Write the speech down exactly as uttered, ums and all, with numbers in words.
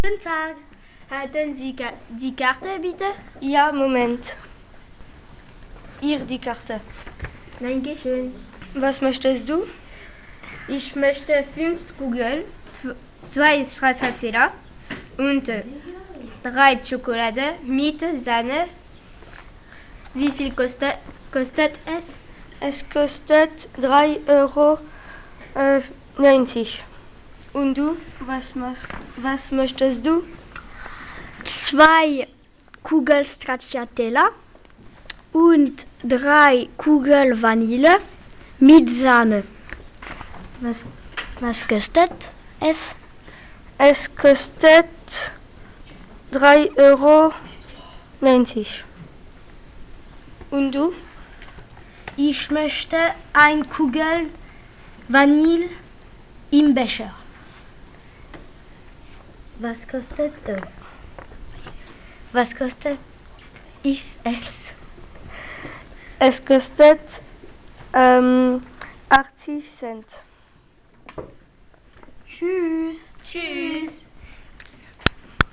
Guten Tag. Halten Sie Ka- die Karte bitte? Ja, Moment. Hier die Karte. Dankeschön. Was möchtest du? Ich möchte fünf Kugeln, zw- zwei Stracciatella und äh, drei Schokolade mit Sahne. Wie viel kostet, kostet es? Es kostet drei Euro neunzig. Und du? Was, mach, was möchtest du? Zwei Kugeln Stracciatella und drei Kugeln Vanille mit Sahne. Was, was kostet es? Es kostet drei Euro neunzig. Und du? Ich möchte ein Kugel Vanille im Becher. Was kostet das? Was kostet ist es? Es kostet ähm, achtzig Cent.